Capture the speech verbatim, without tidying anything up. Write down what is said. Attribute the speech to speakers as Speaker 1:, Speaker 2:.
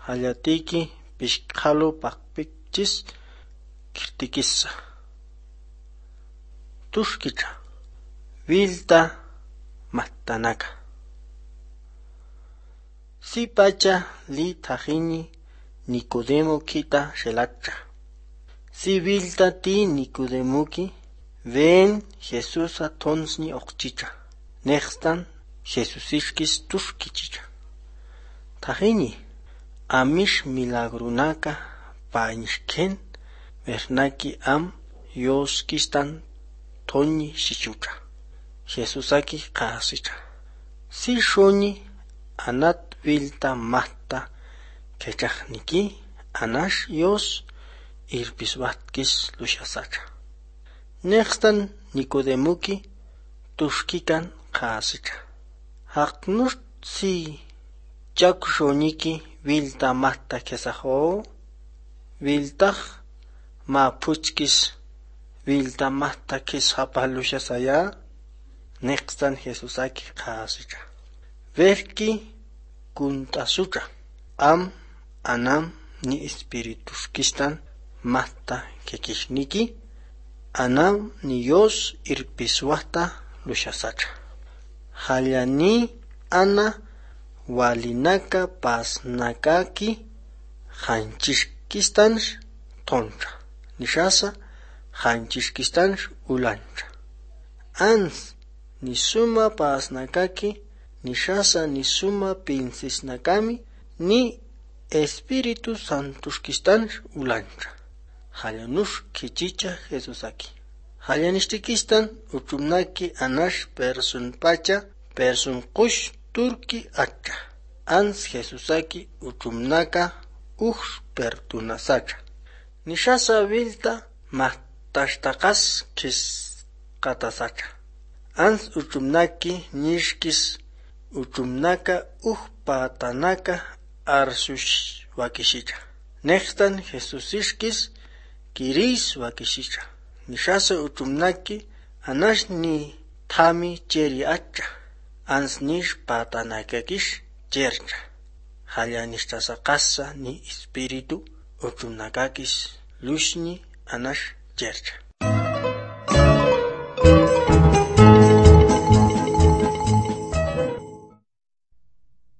Speaker 1: Hayatiki pishqhalu paqpichis kirtikissa. Tushkicha vilta mattanaka. Si pacha li tajini Nicodemo kita shelacha. Si vilta ti Nicodemuki ven Jesusa tonsni oqchicha. Nextan Jesusishkis tushkichicha. Tajini amish milagrunaka pañshken vernaki am yoskistan toni shichucha. Jesusaki qasicha. Si shoni anat vilta mahta kechakniki anash yos irpiswatkis lushasacha. Nextan Nicodemuki tushkikan qasicha. Haqnush si chakushoniki vilta mahta kesaho viltaq ma puchkis vilta mahta kes hapalushasaya. Nextan Jesusaki qasicha. Verki kuntasucha. Am anam ni espiritushkistan mahta kekishniki anam ni yos irpiswahta lushasacha. Hallani ana walinaka pasnakaki hanchishkistansh toncha. Nishasa hanchishkistansh ulancha. Ans nisuma pasnakaki nishasa nisuma pinsisnakami ni Espíritu Santushkistansh ulancha. Hallanush kichicha Jesusaki. Hallanishtikistan uchumnaki anash person pacha person kush turki acha. Ans Jesusaki uchumnaka uj pertunasacha. Nishasa vilta mahtashtakas kis katasacha. Ans uchumnaki nishkis uchumnaka uj patanaka arsush wakishicha. Nextan Jesusishkis kiris wakishicha. Nishasa uchumnaki anash ni thami cheri acha. Ans nish patanakakish chercha. Hallanishtasa qasa ni espiritu uchumnakakis lushni anash chercha.